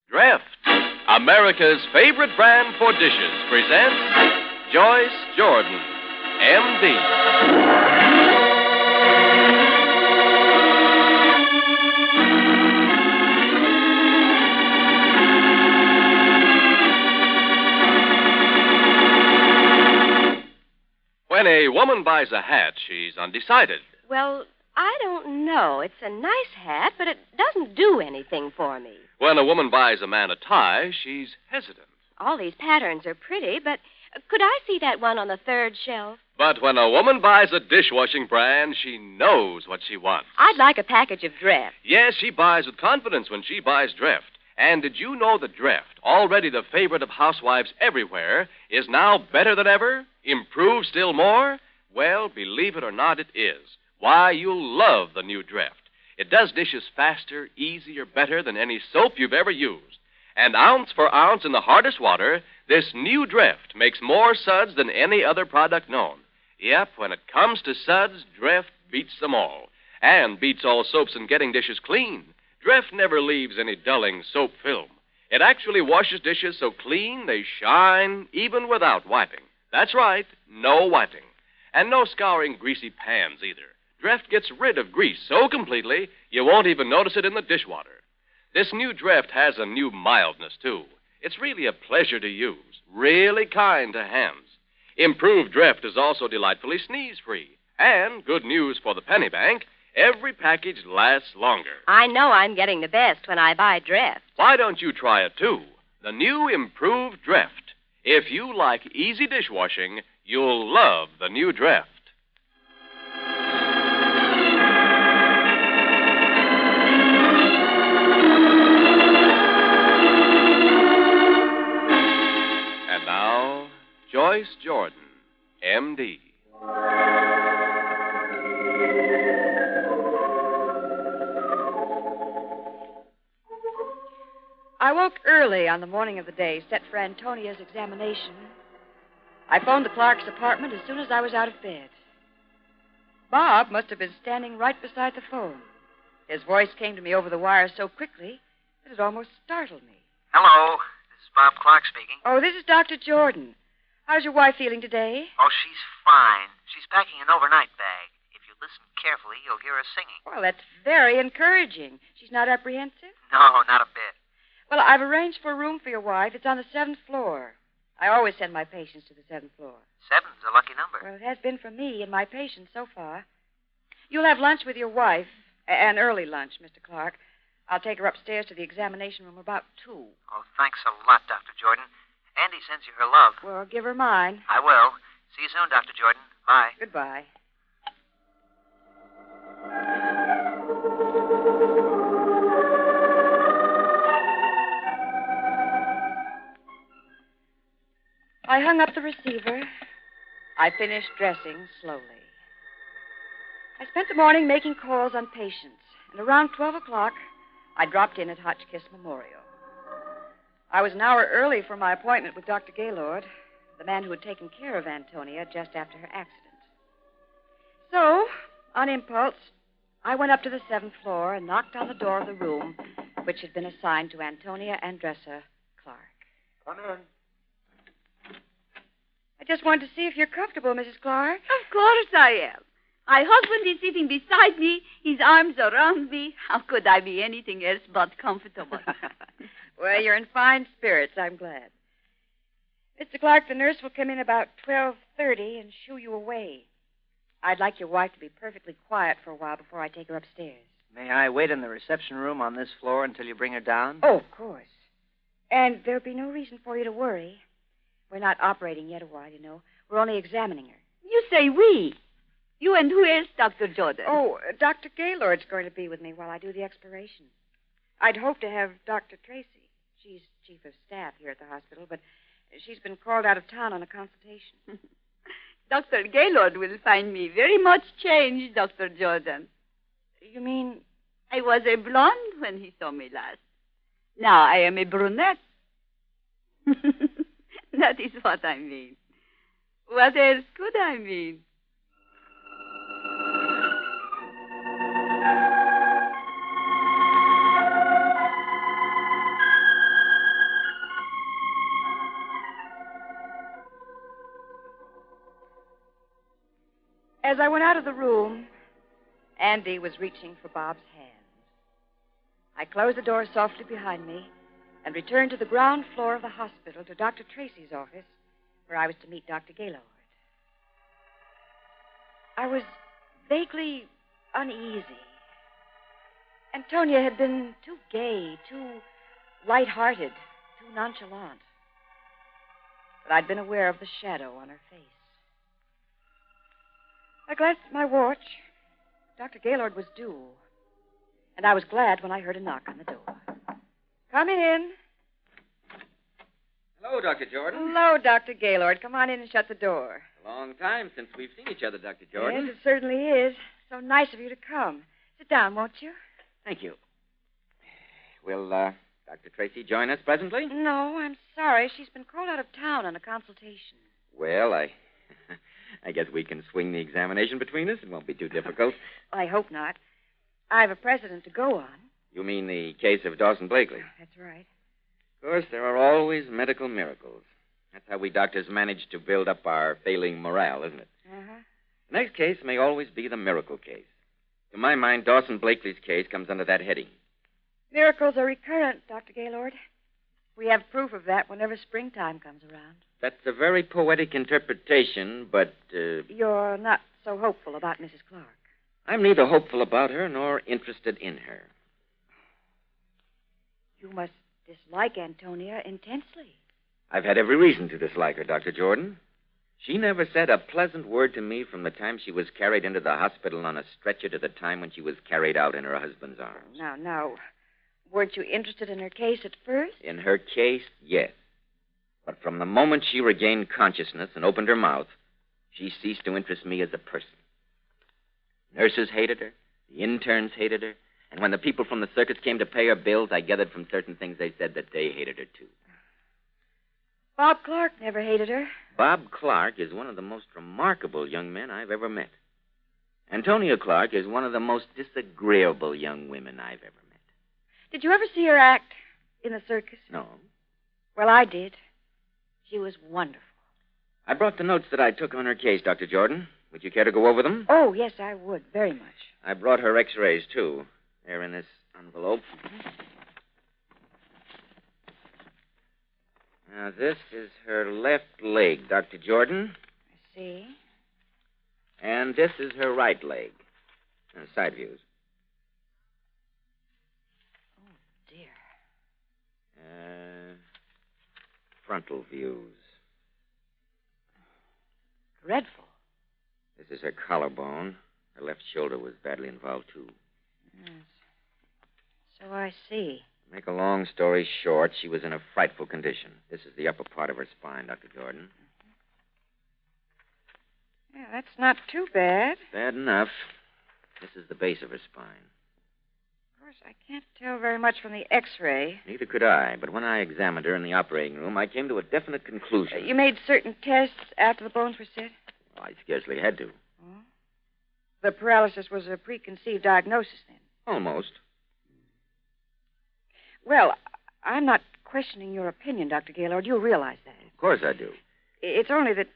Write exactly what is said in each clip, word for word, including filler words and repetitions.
Dreft, America's favorite brand for dishes, presents Joyce Jordan, M D. When a woman buys a hat, she's undecided. Well, I don't know. It's a nice hat, but it doesn't do anything for me. When a woman buys a man a tie, she's hesitant. All these patterns are pretty, but could I see that one on the third shelf? But when a woman buys a dishwashing brand, she knows what she wants. I'd like a package of Dreft. Yes, she buys with confidence when she buys Dreft. And did you know that Dreft, already the favorite of housewives everywhere, is now better than ever? Improved still more? Well, believe it or not, it is. Why, you'll love the new Dreft. It does dishes faster, easier, better than any soap you've ever used. And ounce for ounce in the hardest water, this new Dreft makes more suds than any other product known. Yep, when it comes to suds, Dreft beats them all. And beats all soaps in getting dishes clean. Dreft never leaves any dulling soap film. It actually washes dishes so clean they shine even without wiping. That's right, no wiping. And no scouring greasy pans either. Dreft gets rid of grease so completely you won't even notice it in the dishwater. This new Dreft has a new mildness, too. It's really a pleasure to use, really kind to hands. Improved Dreft is also delightfully sneeze-free. And, good news for the penny bank, every package lasts longer. I know I'm getting the best when I buy Dreft. Why don't you try it, too? The new improved Dreft. If you like easy dishwashing, you'll love the new Dreft. And now, Joyce Jordan, M D. I woke early on the morning of the day set for Antonia's examination. I phoned the Clark's apartment as soon as I was out of bed. Bob must have been standing right beside the phone. His voice came to me over the wire so quickly that it almost startled me. Hello, this is Bob Clark speaking. Oh, this is Doctor Jordan. How's your wife feeling today? Oh, she's fine. She's packing an overnight bag. If you listen carefully, you'll hear her singing. Well, that's very encouraging. She's not apprehensive? No, not a bit. Well, I've arranged for a room for your wife. It's on the seventh floor. I always send my patients to the seventh floor. Seven's a lucky number. Well, it has been for me and my patients so far. You'll have lunch with your wife, an early lunch, Mister Clark. I'll take her upstairs to the examination room about two. Oh, thanks a lot, Doctor Jordan. Andy sends you her love. Well, give her mine. I will. See you soon, Doctor Jordan. Bye. Goodbye. I hung up the receiver. I finished dressing slowly. I spent the morning making calls on patients, and around twelve o'clock, I dropped in at Hotchkiss Memorial. I was an hour early for my appointment with Doctor Gaylord, the man who had taken care of Antonia just after her accident. So, on impulse, I went up to the seventh floor and knocked on the door of the room which had been assigned to Antonia Andressa Clark. Come in. I just wanted to see if you're comfortable, Missus Clark. Of course I am. My husband is sitting beside me, his arms around me. How could I be anything else but comfortable? Well, you're in fine spirits, I'm glad. Mister Clark, the nurse will come in about twelve thirty and shoo you away. I'd like your wife to be perfectly quiet for a while before I take her upstairs. May I wait in the reception room on this floor until you bring her down? Oh, of course. And there'll be no reason for you to worry. We're not operating yet a while, you know. We're only examining her. You say we. You and who else, Doctor Jordan? Oh, uh, Doctor Gaylord's going to be with me while I do the exploration. I'd hoped to have Doctor Tracy. She's chief of staff here at the hospital, but she's been called out of town on a consultation. Doctor Gaylord will find me very much changed, Doctor Jordan. You mean? I was a blonde when he saw me last. Now I am a brunette. That is what I mean. What else could I mean? As I went out of the room, Andy was reaching for Bob's hand. I closed the door softly behind me and returned to the ground floor of the hospital to Doctor Tracy's office, where I was to meet Doctor Gaylord. I was vaguely uneasy. Antonia had been too gay, too light-hearted, too nonchalant. But I'd been aware of the shadow on her face. I glanced at my watch. Doctor Gaylord was due. And I was glad when I heard a knock on the door. Come in. Hello, Doctor Jordan. Hello, Doctor Gaylord. Come on in and shut the door. A long time since we've seen each other, Doctor Jordan. Yes, it certainly is. So nice of you to come. Sit down, won't you? Thank you. Will uh, Doctor Tracy join us presently? No, I'm sorry. She's been called out of town on a consultation. Well, I... I guess we can swing the examination between us. It won't be too difficult. I hope not. I have a precedent to go on. You mean the case of Dawson Blakely? That's right. Of course, there are always medical miracles. That's how we doctors manage to build up our failing morale, isn't it? Uh-huh. The next case may always be the miracle case. To my mind, Dawson Blakely's case comes under that heading. Miracles are recurrent, Doctor Gaylord. We have proof of that whenever springtime comes around. That's a very poetic interpretation, but... Uh, You're not so hopeful about Missus Clark. I'm neither hopeful about her nor interested in her. You must dislike Antonia intensely. I've had every reason to dislike her, Doctor Jordan. She never said a pleasant word to me from the time she was carried into the hospital on a stretcher to the time when she was carried out in her husband's arms. Now, now, weren't you interested in her case at first? In her case, yes. But from the moment she regained consciousness and opened her mouth, she ceased to interest me as a person. Nurses hated her, the interns hated her, and when the people from the circus came to pay her bills, I gathered from certain things they said that they hated her, too. Bob Clark never hated her. Bob Clark is one of the most remarkable young men I've ever met. Antonia Clark is one of the most disagreeable young women I've ever met. Did you ever see her act in the circus? No. Well, I did. She was wonderful. I brought the notes that I took on her case, Doctor Jordan. Would you care to go over them? Oh, yes, I would, very much. I brought her x-rays, too. They're in this envelope. Now, this is her left leg, Doctor Jordan. I see. And this is her right leg. Uh, side views. Oh, dear. Uh, frontal views. Dreadful. This is her collarbone. Her left shoulder was badly involved, too. Yes. So I see. Make a long story short, she was in a frightful condition. This is the upper part of her spine, Doctor Jordan. Yeah, that's not too bad. Bad enough. This is the base of her spine. Of course, I can't tell very much from the x-ray. Neither could I, but when I examined her in the operating room, I came to a definite conclusion. Uh, you made certain tests after the bones were set? Well, I scarcely had to. Oh. The paralysis was a preconceived diagnosis, then? Almost. Well, I'm not questioning your opinion, Doctor Gaylord. You realize that. Of course I do. It's only that...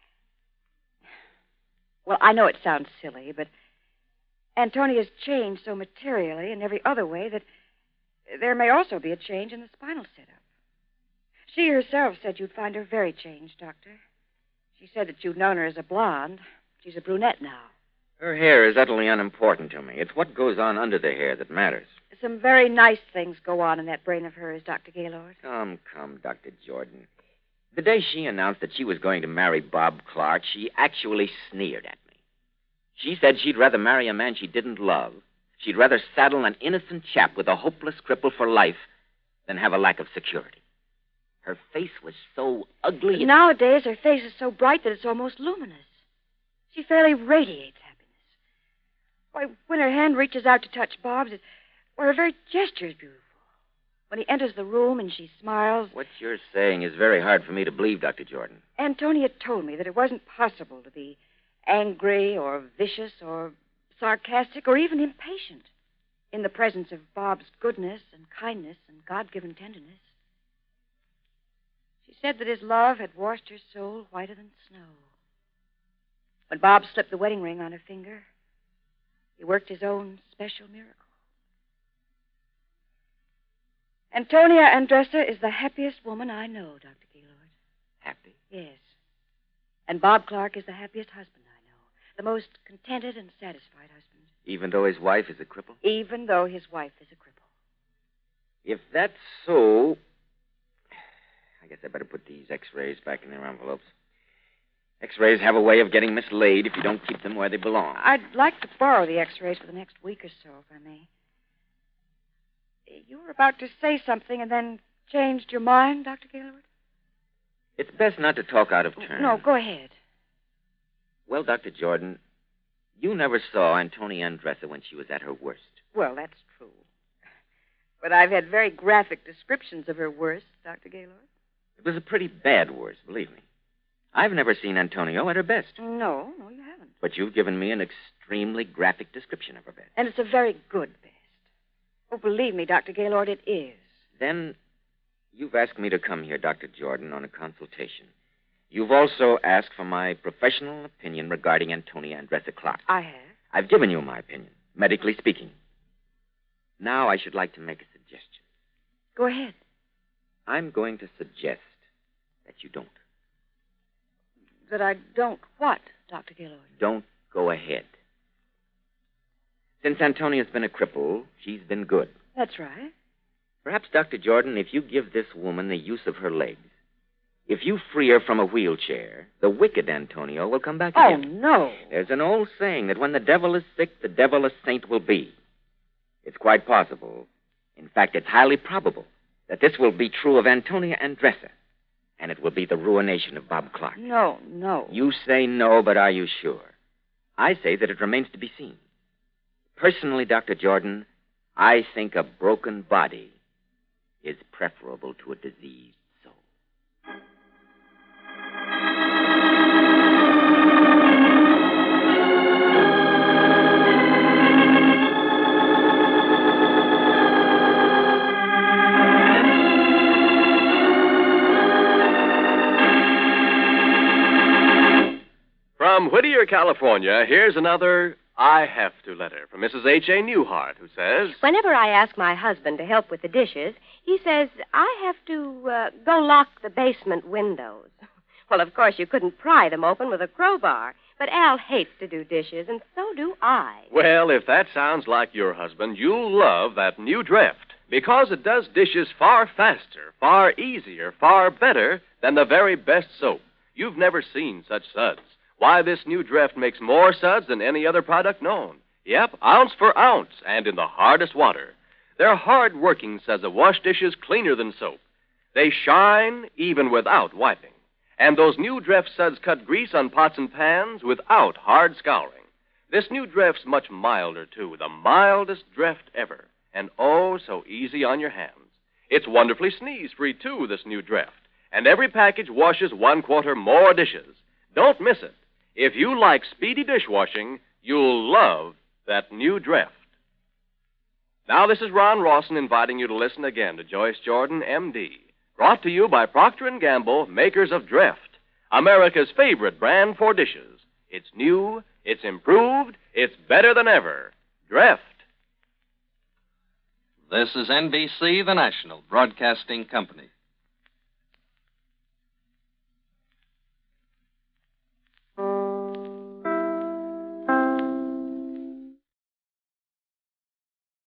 Well, I know it sounds silly, but Antonia's changed so materially in every other way that there may also be a change in the spinal setup. She herself said you'd find her very changed, Doctor. She said that you'd known her as a blonde. She's a brunette now. Her hair is utterly unimportant to me. It's what goes on under the hair that matters. Some very nice things go on in that brain of hers, Doctor Gaylord. Come, come, Doctor Jordan. The day she announced that she was going to marry Bob Clark, she actually sneered at me. She said she'd rather marry a man she didn't love. She'd rather saddle an innocent chap with a hopeless cripple for life than have a lack of security. Her face was so ugly. It... Nowadays, her face is so bright that it's almost luminous. She fairly radiates happiness. Why, when her hand reaches out to touch Bob's, it... Well, her very gesture is beautiful. When he enters the room and she smiles... What you're saying is very hard for me to believe, Doctor Jordan. Antonia told me that it wasn't possible to be angry or vicious or sarcastic or even impatient in the presence of Bob's goodness and kindness and God-given tenderness. She said that his love had washed her soul whiter than snow. When Bob slipped the wedding ring on her finger, he worked his own special miracle. Antonia Andressa is the happiest woman I know, Doctor Gaylord. Happy? Yes. And Bob Clark is the happiest husband I know. The most contented and satisfied husband. Even though his wife is a cripple? Even though his wife is a cripple. If that's so, I guess I better put these x-rays back in their envelopes. X-rays have a way of getting mislaid if you don't keep them where they belong. I'd like to borrow the x-rays for the next week or so, if I may. You were about to say something and then changed your mind, Doctor Gaylord? It's best not to talk out of turn. No, go ahead. Well, Doctor Jordan, you never saw Antonia Andressa when she was at her worst. Well, that's true. But I've had very graphic descriptions of her worst, Doctor Gaylord. It was a pretty bad worst, believe me. I've never seen Antonio at her best. No, no, you haven't. But you've given me an extremely graphic description of her best. And it's a very good best. Oh, believe me, Doctor Gaylord, it is. Then you've asked me to come here, Doctor Jordan, on a consultation. You've also asked for my professional opinion regarding Antonia Andressa Clark. I have. I've given you my opinion, medically speaking. Now I should like to make a suggestion. Go ahead. I'm going to suggest that you don't. That I don't what, Doctor Gaylord? Don't go ahead. Since Antonia's been a cripple, she's been good. That's right. Perhaps, Doctor Jordan, if you give this woman the use of her legs, if you free her from a wheelchair, the wicked Antonio will come back Oh, again. no. There's an old saying that when the devil is sick, the devil a saint will be. It's quite possible, in fact, it's highly probable, that this will be true of Antonia Andressa, and it will be the ruination of Bob Clark. No, no. You say no, but are you sure? I say that it remains to be seen. Personally, Doctor Jordan, I think a broken body is preferable to a diseased soul. From Whittier, California, here's another I Have To letter from Missus H A. Newhart, who says... Whenever I ask my husband to help with the dishes, he says I have to uh, go lock the basement windows. Well, of course, you couldn't pry them open with a crowbar, but Al hates to do dishes, and so do I. Well, if that sounds like your husband, you'll love that new Dreft, because it does dishes far faster, far easier, far better than the very best soap. You've never seen such suds. Why, this new Dreft makes more suds than any other product known. Yep, ounce for ounce, and in the hardest water. They're hard-working suds that wash dishes cleaner than soap. They shine even without wiping. And those new Dreft suds cut grease on pots and pans without hard scouring. This new Dreft's much milder, too, the mildest Dreft ever. And oh, so easy on your hands. It's wonderfully sneeze-free, too, this new Dreft. And every package washes one quarter more dishes. Don't miss it. If you like speedy dishwashing, you'll love that new Dreft. Now, this is Ron Rawson inviting you to listen again to Joyce Jordan, M D. Brought to you by Procter and Gamble, makers of Dreft, America's favorite brand for dishes. It's new, it's improved, it's better than ever. Dreft. This is N B C, the national broadcasting company.